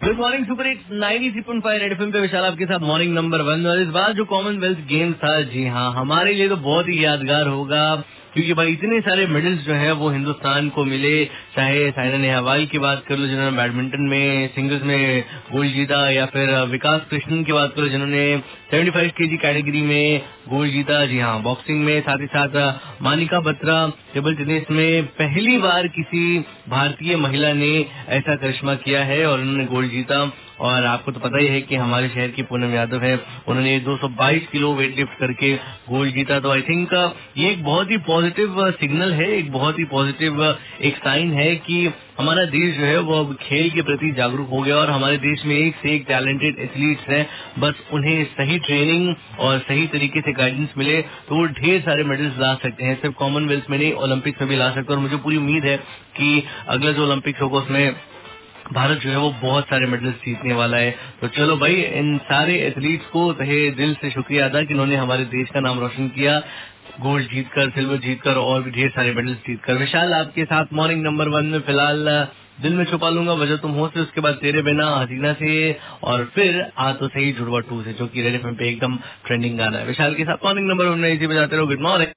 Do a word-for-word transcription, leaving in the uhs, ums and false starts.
Good morning super hit ninety three point five red FM पे विशाल आपके साथ morning number one. और इस बार जो कॉमनवेल्थ गेम्स था, जी हाँ, हमारे लिए तो बहुत ही यादगार होगा, क्योंकि भाई इतने सारे मेडल्स जो है वो हिंदुस्तान को मिले। चाहे साइना नेहवाल की बात कर लो जिन्होंने बैडमिंटन में सिंगल्स में गोल्ड जीता, या फिर विकास कृष्णन की बात करो जिन्होंने सेवेंटी फाइव केजी कैटेगरी में गोल्ड जीता। जी हाँ, बॉक्सिंग में साथ ही साथ मानिका बत्रा टेबल टेनिस में पहली बार किसी भारतीय महिला ने ऐसा करिश्मा किया है और उन्होंने गोल्ड जीता। और आपको तो पता ही है कि हमारे शहर की पूनम यादव है, उन्होंने दो सौ बाईस किलो वेट लिफ्ट करके गोल्ड जीता। तो आई थिंक ये एक बहुत ही पॉजिटिव सिग्नल है, एक बहुत ही पॉजिटिव एक साइन है कि हमारा देश जो है वो अब खेल के प्रति जागरूक हो गया और हमारे देश में एक से एक टैलेंटेड एथलीट्स हैं। बस उन्हें सही ट्रेनिंग और सही तरीके से गाइडेंस मिले तो वो ढेर सारे मेडल्स ला सकते हैं, सिर्फ कॉमनवेल्थ में नहीं, ओलंपिक्स में भी ला सकते हैं। और मुझे पूरी उम्मीद है कि अगला जो ओलंपिक्स होगा उसमें भारत जो है वो बहुत सारे मेडल्स जीतने वाला है। तो चलो भाई, इन सारे एथलीट्स को तहे दिल से शुक्रिया अदा कि उन्होंने हमारे देश का नाम रोशन किया, गोल्ड जीतकर, सिल्वर जीतकर और भी ढेर सारे मेडल्स जीतकर। विशाल आपके साथ मॉर्निंग नंबर वन में फिलहाल दिल में छुपा लूंगा वजह तुम हो से, उसके बाद तेरे बिना हसीना से, और फिर आ तो सही जुड़वा टू से, जो कि रेड एफएम पे एकदम ट्रेंडिंग गाना है। विशाल के साथ मॉर्निंग नंबर वन में इसी बजाते रहो। Good morning.